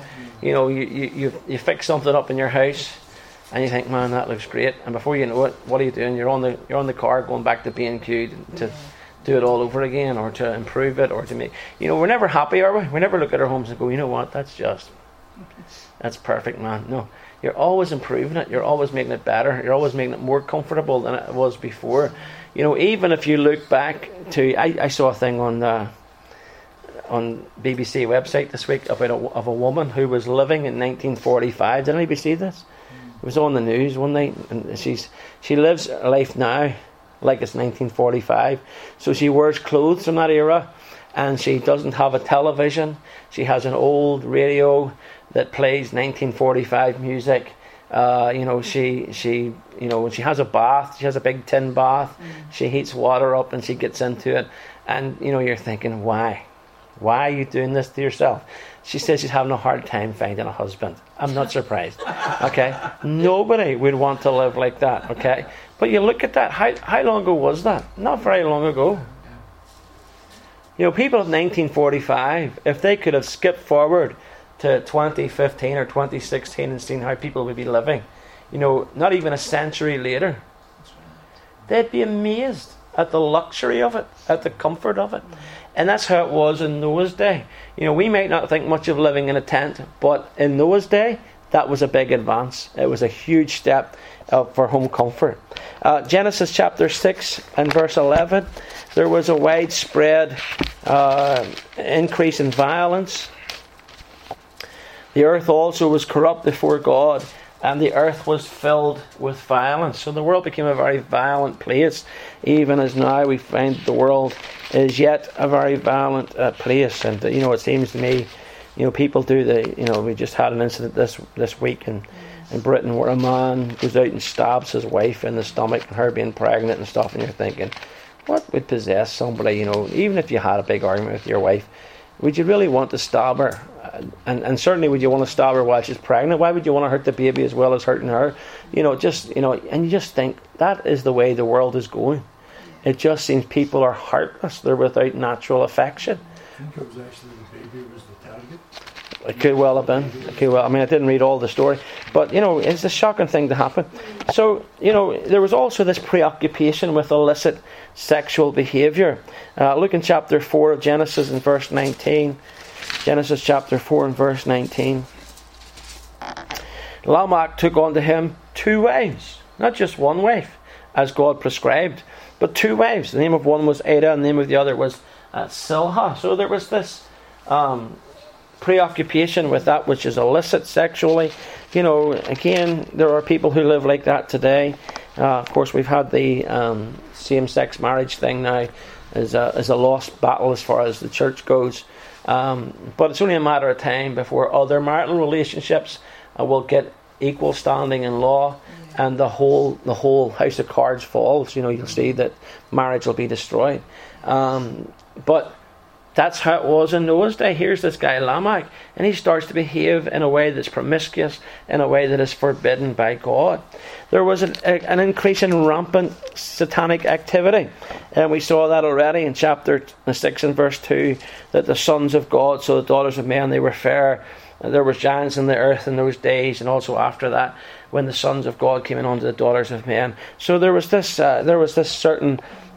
You fix something up in your house, and you think, man, that looks great. And before you know it, what are you doing? You're on the car going back to B&Q to do it all over again, or to improve it, or to make. We're never happy, are we? We never look at our homes and go, you know what? That's perfect, man. No, you're always improving it. You're always making it better. You're always making it more comfortable than it was before. Even if you look back to, I saw a thing on BBC website this week about of a woman who was living in 1945. Did anybody see this? It was on the news one night, and she lives her life now like it's 1945. So she wears clothes from that era, and she doesn't have a television. She has an old radio that plays 1945 music. She when she has a bath, she has a big tin bath. She heats water up and she gets into it, and you're thinking, why? Why are you doing this to yourself? She says she's having a hard time finding a husband. I'm not surprised. Okay? Nobody would want to live like that. Okay? But you look at that. How long ago was that? Not very long ago. You know, people of 1945, if they could have skipped forward to 2015 or 2016 and seen how people would be living, you know, not even a century later, they'd be amazed at the luxury of it, at the comfort of it. And that's how it was in Noah's day. You know, we might not think much of living in a tent, but in Noah's day, that was a big advance. It was a huge step for home comfort. Genesis chapter 6 and verse 11, there was a widespread increase in violence. The earth also was corrupt before God, and the earth was filled with violence. So the world became a very violent place, even as now we find the world is yet a very violent place. And you know, it seems to me, you know, people do we just had an incident this week in Britain where a man goes out and stabs his wife in the stomach, and her being pregnant and stuff, and you're thinking, what would possess somebody, you know, even if you had a big argument with your wife, would you really want to stab her? And certainly would you want to stab her while she's pregnant? Why would you want to hurt the baby as well as hurting her? You know, and you just think that is the way the world is going. It just seems people are heartless. They're without natural affection. I think it was actually the baby was the target. It could well have been. I mean, I didn't read all the story. But, you know, it's a shocking thing to happen. So, you know, there was also this preoccupation with illicit sexual behaviour. Look in chapter 4 of Genesis and verse 19. Genesis chapter 4 and verse 19. Lamech took unto him 2 wives. Not just one wife, as God prescribed, but 2 wives. The name of one was Ada, and the name of the other was Silha. So there was this preoccupation with that which is illicit sexually. You know, again, there are people who live like that today. Of course, we've had the same-sex marriage thing now as a lost battle as far as the church goes. But it's only a matter of time before other marital relationships will get equal standing in law, and the whole house of cards falls. You know, you'll see that marriage will be destroyed. But that's how it was in Noah's day. Here's this guy Lamech, and he starts to behave in a way that's promiscuous, in a way that is forbidden by God. There was an increase in rampant satanic activity, and we saw that already in chapter 6 and verse 2, that the sons of God, so the daughters of men, they were fair. There was giants in the earth in those days, and also after that, when the sons of God came in unto the daughters of men. So there was this certain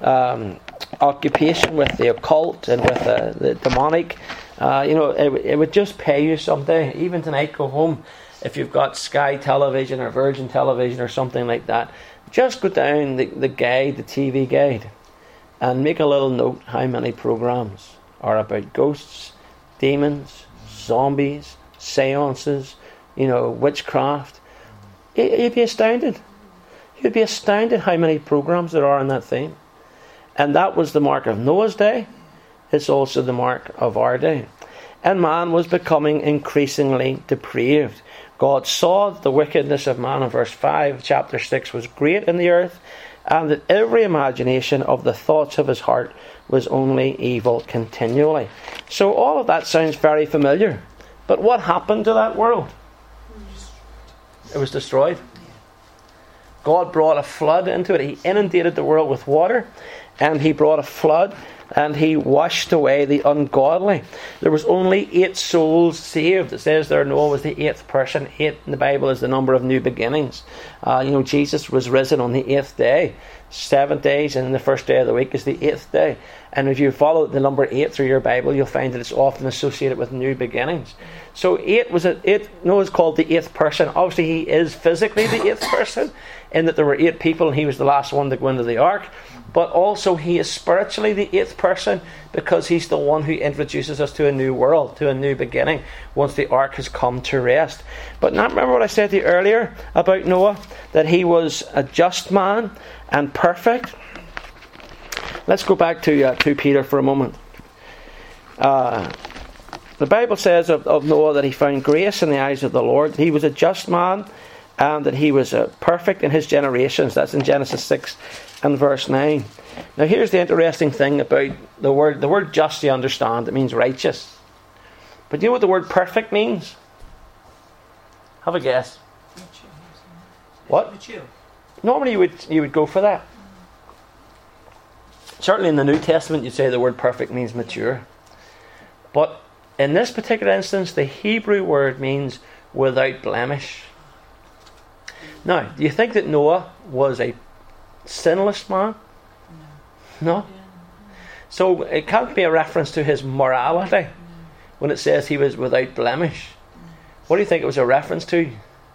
occupation with the occult and with the demonic. You know, it would just pay you someday, even tonight, go home, if you've got Sky Television or Virgin Television or something like that, just go down the guide, the TV guide, and make a little note how many programs are about ghosts, demons, zombies, seances, you know, witchcraft. You'd be astounded. You'd be astounded how many programs there are in that theme. And that was the mark of Noah's day. It's also the mark of our day. And man was becoming increasingly depraved. God saw the wickedness of man in verse 5, chapter 6, was great in the earth, and that every imagination of the thoughts of his heart was only evil continually. So all of that sounds very familiar. But what happened to that world? It was destroyed. God brought a flood into it. He inundated the world with water, and he brought a flood, and he washed away the ungodly. There was only 8 souls saved. It says there Noah was the 8th person. 8 in the Bible is the number of new beginnings. You know, Jesus was risen on the 8th day. 7 days, and the first day of the week is the 8th day. And if you follow the number 8 through your Bible, you'll find that it's often associated with new beginnings. So 8 was Noah's called the 8th person. Obviously, he is physically the 8th person, in that there were 8 people, and he was the last one to go into the ark. But also, he is spiritually the 8th person, because he's the one who introduces us to a new world, to a new beginning, once the ark has come to rest. But now, remember what I said to you earlier about Noah, that he was a just man and perfect. Let's go back to 2 Peter for a moment. The Bible says of Noah that he found grace in the eyes of the Lord. He was a just man and that he was perfect in his generations. That's in Genesis 6 and verse 9. Now here's the interesting thing about the word. The word just, you understand, it means righteous. But do you know what the word perfect means? Have a guess. Mature. What? Mature. Normally you would go for that. Certainly in the New Testament you'd say the word perfect means mature. But in this particular instance, the Hebrew word means without blemish. Now, do you think that Noah was a sinless man? No? So it can't be a reference to his morality when it says he was without blemish. What do you think it was a reference to?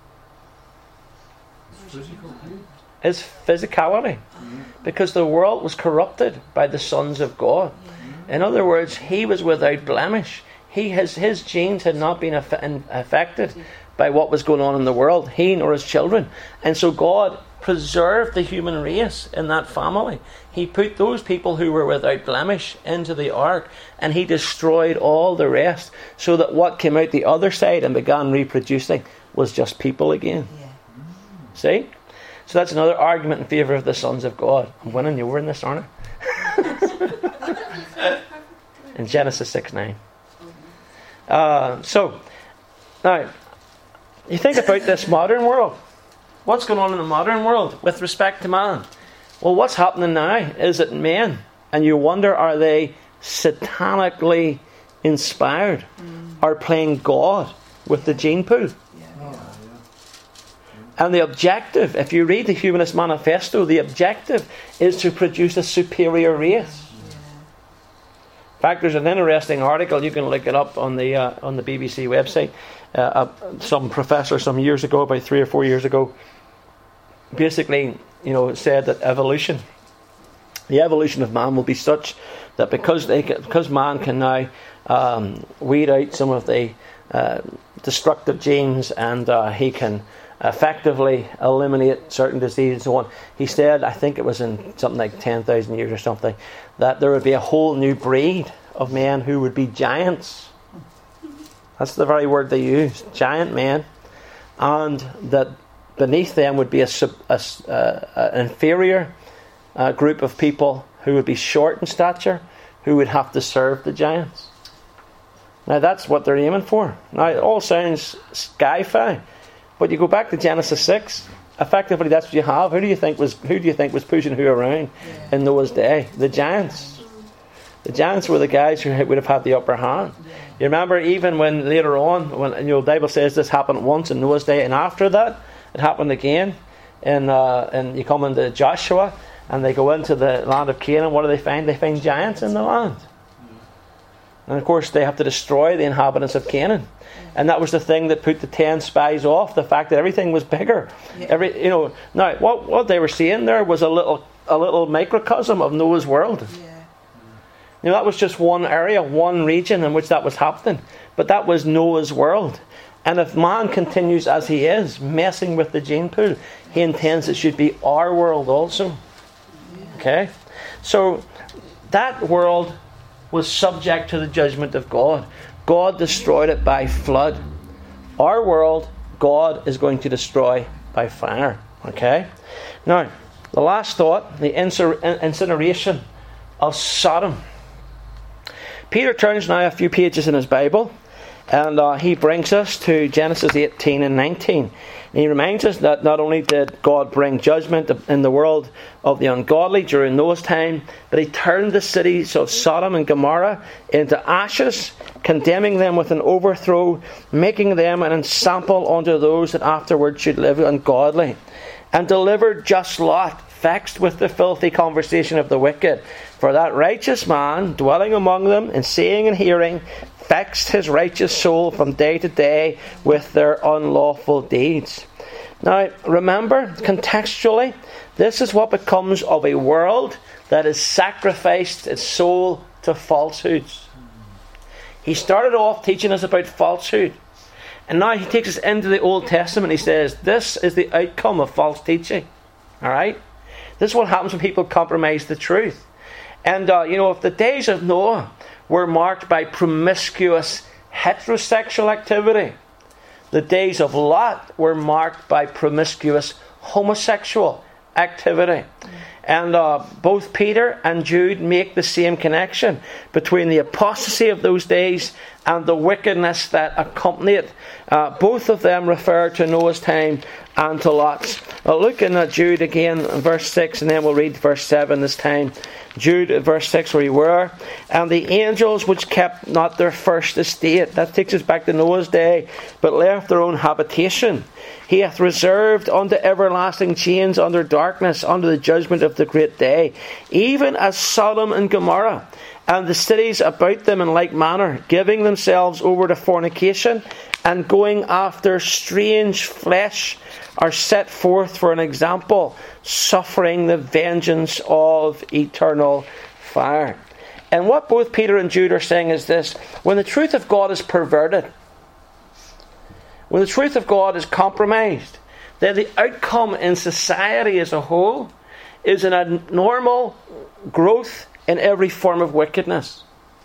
His physicality. Because the world was corrupted by the sons of God. In other words, he was without blemish. His genes had not been affected by what was going on in the world, he nor his children. And so God preserved the human race in that family. He put those people who were without blemish into the ark, and he destroyed all the rest, so that what came out the other side and began reproducing was just people again. See? So that's another argument in favour of the sons of God. I'm winning you over in this, aren't I? In Genesis 6:9. So, now, you think about this modern world. What's going on in the modern world with respect to man? Well, what's happening now is that men, and you wonder, are they satanically inspired, are playing God with the gene pool? And the objective, if you read the Humanist Manifesto, the objective is to produce a superior race. In fact, there's an interesting article, you can look it up on the BBC website. Some professor some years ago, about 3 or 4 years ago, basically, said that the evolution of man will be such that because man can now weed out some of the destructive genes, and he can effectively eliminate certain diseases and so on. He said, I think it was in something like 10,000 years or something, that there would be a whole new breed of men who would be giants. That's the very word they used, giant men. And that beneath them would be an inferior group of people who would be short in stature, who would have to serve the giants. Now that's what they're aiming for. Now it all sounds sci-fi, but you go back to Genesis 6, effectively that's what you have. Who do you think was pushing who around in Noah's day? The giants. The giants were the guys who would have had the upper hand. You remember even when later on, when the Bible says this happened once in Noah's day, and after that it happened again. And you come into Joshua, and they go into the land of Canaan. What do they find? They find giants in the land. And of course they have to destroy the inhabitants of Canaan. And that was the thing that put the 10 spies off, the fact that everything was bigger. Now what they were seeing there was a little microcosm of Noah's world. That was just one area, one region in which that was happening. But that was Noah's world. And if man continues as he is, messing with the gene pool, he intends it should be our world also. Okay? So that world was subject to the judgment of God. God destroyed it by flood. Our world, God is going to destroy by fire. Okay? Now, the last thought, the incineration of Sodom. Peter turns now a few pages in his Bible, and he brings us to Genesis 18 and 19. And he reminds us that not only did God bring judgment in the world of the ungodly during Noah's time, but he turned the cities of Sodom and Gomorrah into ashes, condemning them with an overthrow, making them an ensample unto those that afterward should live ungodly, and delivered just Lot, vexed with the filthy conversation of the wicked. For that righteous man, dwelling among them, and seeing and hearing, vexed his righteous soul from day to day with their unlawful deeds. Now, remember, contextually, this is what becomes of a world that has sacrificed its soul to falsehoods. He started off teaching us about falsehood. And now he takes us into the Old Testament. He says, this is the outcome of false teaching. Alright? This is what happens when people compromise the truth. And, if the days of Noah were marked by promiscuous heterosexual activity, The days of Lot were marked by promiscuous homosexual activity. And both Peter and Jude make the same connection between the apostasy of those days and the wickedness that accompany it. Both of them refer to Noah's time and to Lot's. Look in Jude again, verse 6, and then we'll read verse 7 this time. Jude, verse 6, where you were. And the angels which kept not their first estate. That takes us back to Noah's day. But left their own habitation. He hath reserved unto everlasting chains under darkness, under the judgment of the great day. Even as Sodom and Gomorrah, and the cities about them in like manner, giving themselves over to fornication, and going after strange flesh, are set forth for an example, suffering the vengeance of eternal fire. And what both Peter and Jude are saying is this: when the truth of God is perverted, when the truth of God is compromised, then the outcome in society as a whole is an abnormal growth in every form of wickedness.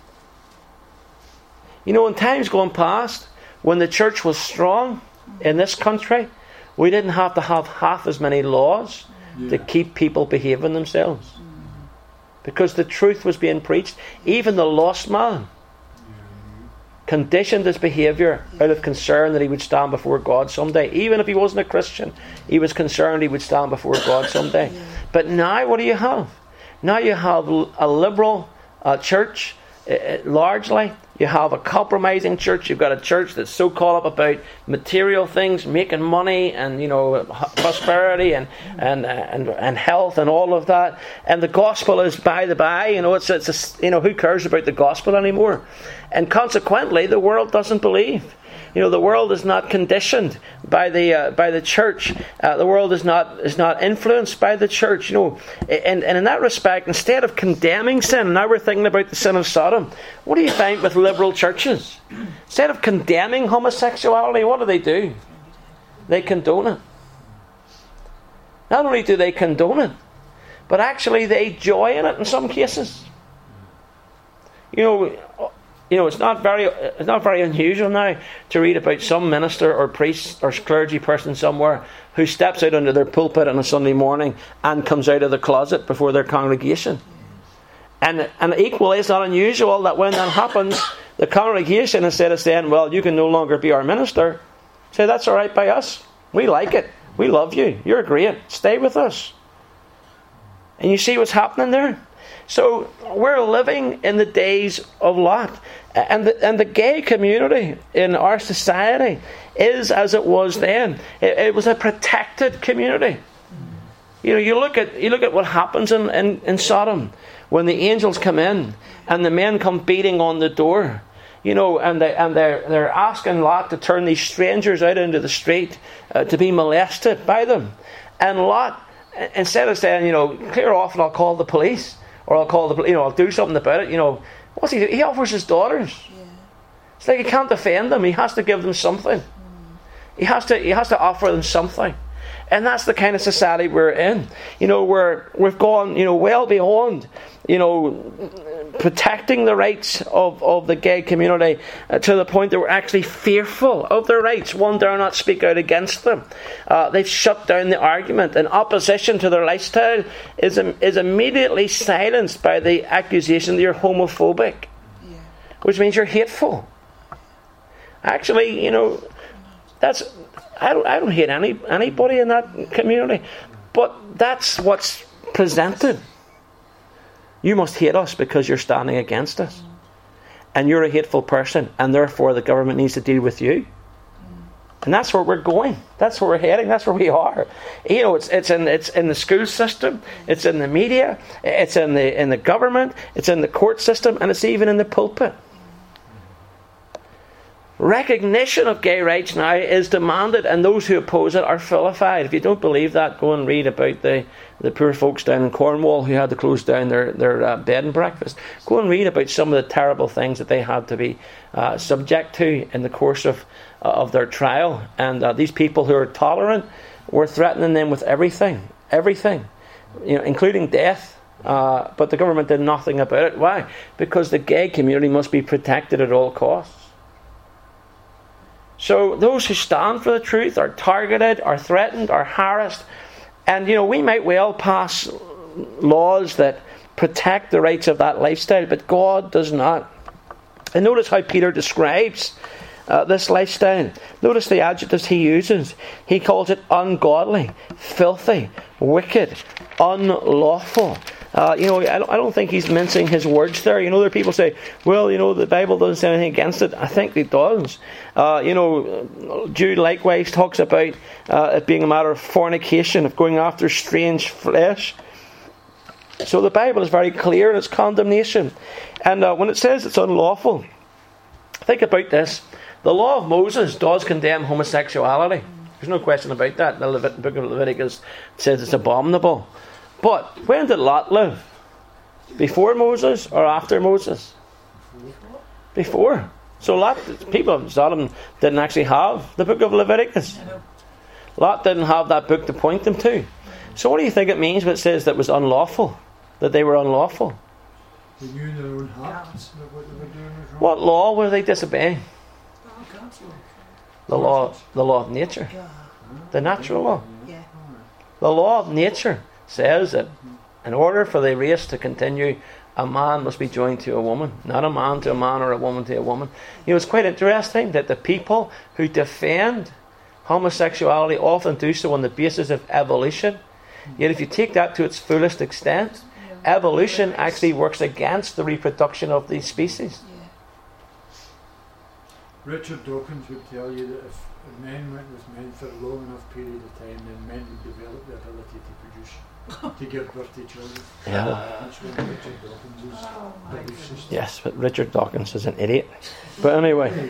You know, in times gone past, when the church was strong in this country, we didn't have to have half as many laws to keep people behaving themselves. Because the truth was being preached. Even the lost man conditioned his behaviour out of concern that he would stand before God someday. Even if he wasn't a Christian, he was concerned he would stand before God someday. But now what do you have? Now you have a liberal church, largely. You have a compromising church. You've got a church that's so caught up about material things, making money, and prosperity, and health, and all of that. And the gospel is by the by. Who cares about the gospel anymore? And consequently, the world doesn't believe. The world is not conditioned by the church. The world is not influenced by the church. And in that respect, instead of condemning sin, now we're thinking about the sin of Sodom. What do you find with liberal churches? Instead of condemning homosexuality, what do? They condone it. Not only do they condone it, but actually they joy in it in some cases. It's not very unusual now to read about some minister or priest or clergy person somewhere who steps out under their pulpit on a Sunday morning and comes out of the closet before their congregation. And equally, it's not unusual that when that happens, the congregation, instead of saying, well, you can no longer be our minister, say, that's all right by us. We like it. We love you. You're great. Stay with us. And you see what's happening there? So we're living in the days of Lot. And the gay community in our society is as it was then. It was a protected community. You look at what happens in Sodom when the angels come in and the men come beating on the door. And they're asking Lot to turn these strangers out into the street to be molested by them. And Lot, instead of saying, clear off and I'll call the police, or I'll do something about it, what's he do? He offers his daughters. It's like he can't defend them. He has to give them something. He has to offer them something. And that's the kind of society we're in. We've gone, well beyond, protecting the rights of the gay community to the point that we're actually fearful of their rights. One dare not speak out against them. They've shut down the argument, and opposition to their lifestyle is immediately silenced by the accusation that you're homophobic, which means you're hateful. Actually, I don't hate anybody in that community, but that's what's presented. You must hate us because you're standing against us, and you're a hateful person, and therefore the government needs to deal with you. And that's where we're going. That's where we're heading. That's where we are. It's in the school system. It's in the media. It's in the government. It's in the court system, and it's even in the pulpit. Recognition of gay rights now is demanded, and those who oppose it are vilified. If you don't believe that, go and read about the poor folks down in Cornwall who had to close down their bed and breakfast. Go and read about some of the terrible things that they had to be subject to in the course of their trial. And these people who are tolerant were threatening them with everything, including death. But the government did nothing about it. Why? Because the gay community must be protected at all costs. So those who stand for the truth are targeted, are threatened, are harassed. And, we might well pass laws that protect the rights of that lifestyle, but God does not. And notice how Peter describes this lifestyle. Notice the adjectives he uses. He calls it ungodly, filthy, wicked, unlawful. I don't think he's mincing his words there. There are people say, well, the Bible doesn't say anything against it. I think it does. Jude likewise talks about it being a matter of fornication, of going after strange flesh. So the Bible is very clear in its condemnation. And when it says it's unlawful, think about this. The law of Moses does condemn homosexuality. There's no question about that. The book of Leviticus says it's abominable. But when did Lot live? Before Moses or after Moses? Before. So people of Sodom didn't actually have the book of Leviticus. Lot didn't have that book to point them to. So what do you think it means when it says that it was unlawful? That they were unlawful? They knew in their own hearts that what they were doing was wrong. What law were they disobeying? The law of nature. The natural law. The law of nature says that in order for the race to continue, a man must be joined to a woman. Not a man to a man or a woman to a woman. It's quite interesting that the people who defend homosexuality often do so on the basis of evolution. Yet if you take that to its fullest extent, evolution actually works against the reproduction of these species. Richard Dawkins would tell you that if men went with men for a long enough period of time, then men would develop the ability to give birth to children. Yeah. That's what Richard Dawkins' belief system. Yes, but Richard Dawkins is an idiot. But anyway.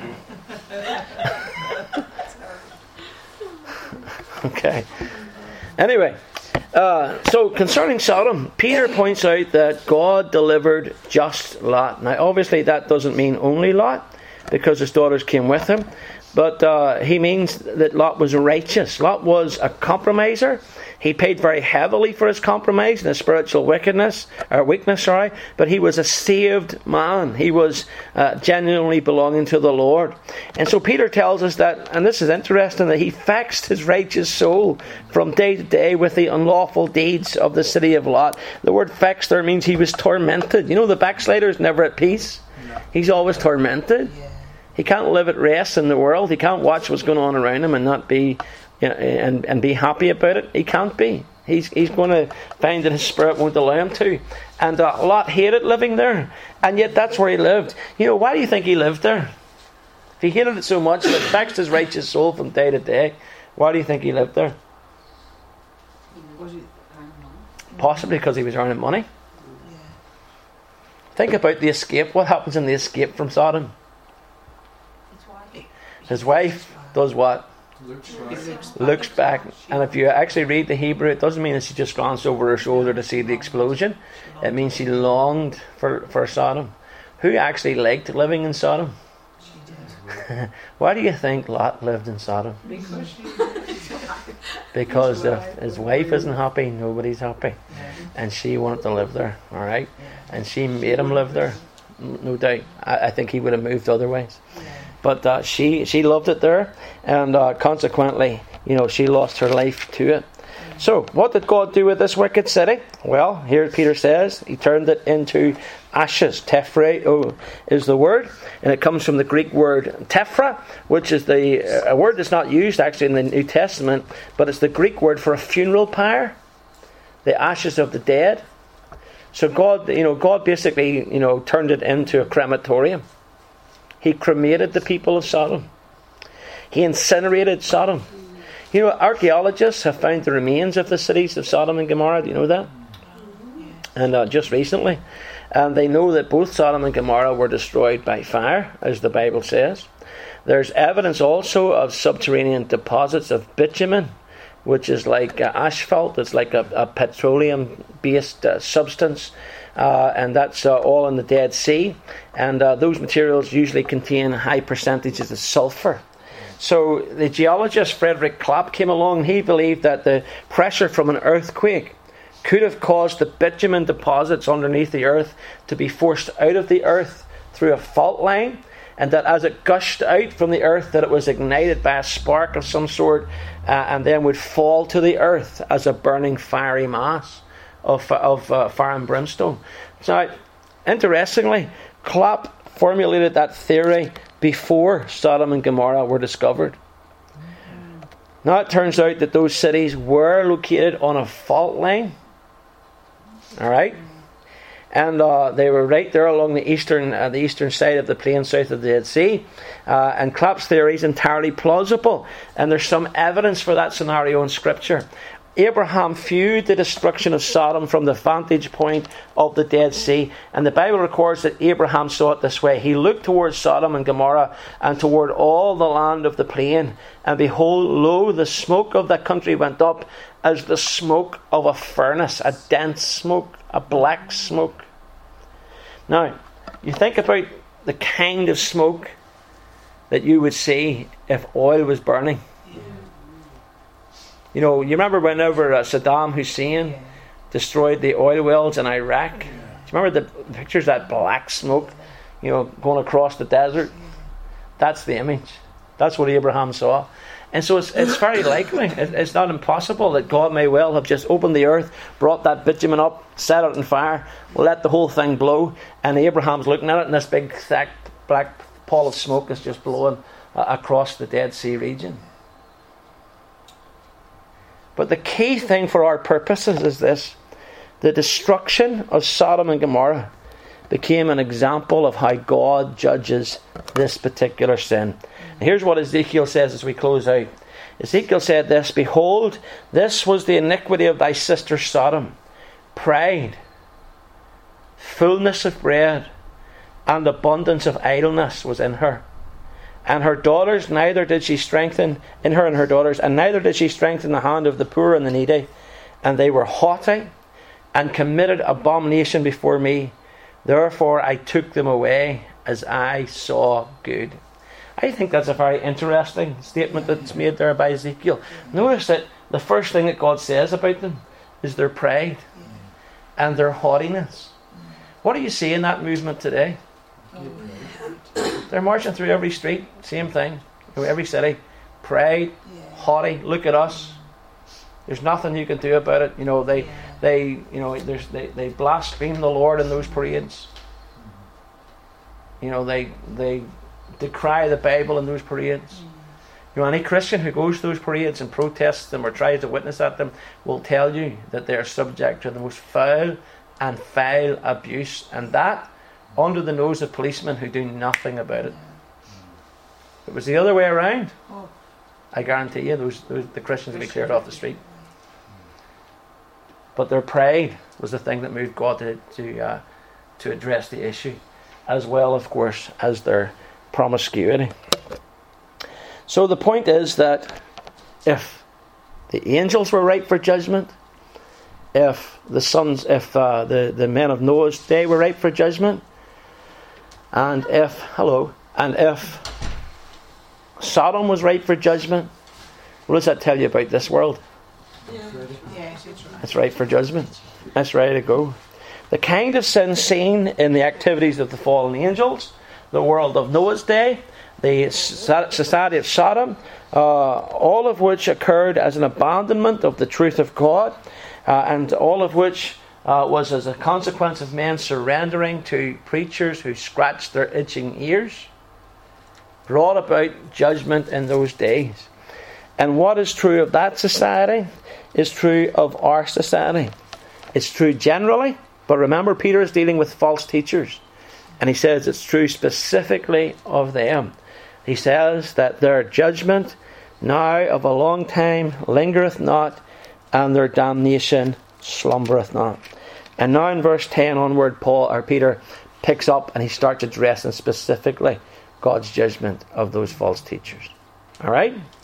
Okay. Anyway, so concerning Sodom, Peter points out that God delivered just Lot. Now, obviously, that doesn't mean only Lot, because his daughters came with him. But he means that Lot was righteous. Lot was a compromiser. He paid very heavily for his compromise and his spiritual weakness. But he was a saved man. He was genuinely belonging to the Lord. And so Peter tells us that, and this is interesting, that he vexed his righteous soul from day to day with the unlawful deeds of the city of Lot. The word vexed there means he was tormented. The backslider is never at peace. He's always tormented. He can't live at rest in the world. He can't watch what's going on around him and not be, and be happy about it. He can't be. He's going to find that his spirit won't allow him to. And Lot hated living there, and yet that's where he lived. Why do you think he lived there? If he hated it so much that it vexed his righteous soul from day to day, why do you think he lived there? Possibly because he was earning money. Think about the escape. What happens in the escape from Sodom? His wife does what? Looks back. And if you actually read the Hebrew, it doesn't mean that she just glanced over her shoulder to see the explosion. It means she longed for Sodom. Who actually liked living in Sodom? She did. Why do you think Lot lived in Sodom? Because if his wife isn't happy, nobody's happy. And she wanted to live there. Alright? And she made him live there. No doubt. I think he would have moved otherwise. But she loved it there, and consequently, she lost her life to it. So, what did God do with this wicked city? Well, here Peter says, he turned it into ashes. Tephreo is the word, and it comes from the Greek word tephra, which is a word that's not used actually in the New Testament, but it's the Greek word for a funeral pyre, the ashes of the dead. So God basically, turned it into a crematorium. He cremated the people of Sodom. He incinerated Sodom. Archaeologists have found the remains of the cities of Sodom and Gomorrah. Do you know that? And just recently. And they know that both Sodom and Gomorrah were destroyed by fire, as the Bible says. There's evidence also of subterranean deposits of bitumen, which is like asphalt. It's like a petroleum-based substance. And that's all in the Dead Sea. And those materials usually contain high percentages of sulfur. So the geologist Frederick Clapp came along. He believed that the pressure from an earthquake could have caused the bitumen deposits underneath the earth to be forced out of the earth through a fault line. and that as it gushed out from the earth, that it was ignited by a spark of some sort, and then would fall to the earth as a burning fiery mass of fire and brimstone. Now, interestingly, Clapp formulated that theory before Sodom and Gomorrah were discovered. Now it turns out that those cities were located on a fault line. Alright? And they were right there along the eastern side of the plain south of the Dead Sea. And Clapp's theory is entirely plausible. And there's some evidence for that scenario in Scripture. Abraham viewed the destruction of Sodom from the vantage point of the Dead Sea. And the Bible records that Abraham saw it this way. He looked towards Sodom and Gomorrah and toward all the land of the plain. And behold, lo, the smoke of that country went up as the smoke of a furnace, a dense smoke, a black smoke. Now, you think about the kind of smoke that you would see if oil was burning. You know, you remember whenever Saddam Hussein destroyed the oil wells in Iraq? Do you remember the pictures of that black smoke, you know, going across the desert? That's the image. That's what Abraham saw. And so it's very likely, it's not impossible that God may well have just opened the earth, brought that bitumen up, set it on fire, let the whole thing blow, and Abraham's looking at it, and this big thick black pall of smoke is just blowing across the Dead Sea region. But the key thing for our purposes is this: the destruction of Sodom and Gomorrah became an example of how God judges this particular sin. And here's what Ezekiel says as we close out. Ezekiel said this: "Behold, this was the iniquity of thy sister Sodom. Pride, fullness of bread, and abundance of idleness was in her. And her daughters, neither did she strengthen in her and her daughters, and neither did she strengthen the hand of the poor and the needy. And they were haughty, and committed abomination before me. Therefore I took them away as I saw good." I think that's a very interesting statement that's made there by Ezekiel. Notice that the first thing that God says about them is their pride and their haughtiness. What do you see in that movement today? They're marching through every street, same thing, every city. Pride, haughty, look at us. There's nothing you can do about it. You know, they blaspheme the Lord in those parades. You know, they decry the Bible in those parades. You know, any Christian who goes to those parades and protests them or tries to witness at them will tell you that they are subject to the most foul and vile abuse, and that under the nose of policemen who do nothing about it. If it was the other way around, I guarantee you the Christians would be cleared off the street. But their pride was the thing that moved God to address the issue, as well, of course, as their promiscuity. So the point is that if the angels were ripe for judgment, if the men of Noah's day were ripe for judgment, and if Sodom was ripe for judgment, what does that tell you about this world? It's ripe for judgment. It's ready to go. The kind of sin seen in the activities of the fallen angels, the world of Noah's day, the society of Sodom, all of which occurred as an abandonment of the truth of God, and all of which was as a consequence of men surrendering to preachers who scratched their itching ears, brought about judgment in those days. And what is true of that society is true of our society. It's true generally, but remember, Peter is dealing with false teachers, and he says it's true specifically of them. He says that their judgment now of a long time lingereth not, and their damnation slumbereth not. And now in verse 10 onward, Peter picks up and he starts addressing specifically God's judgment of those false teachers. Alright?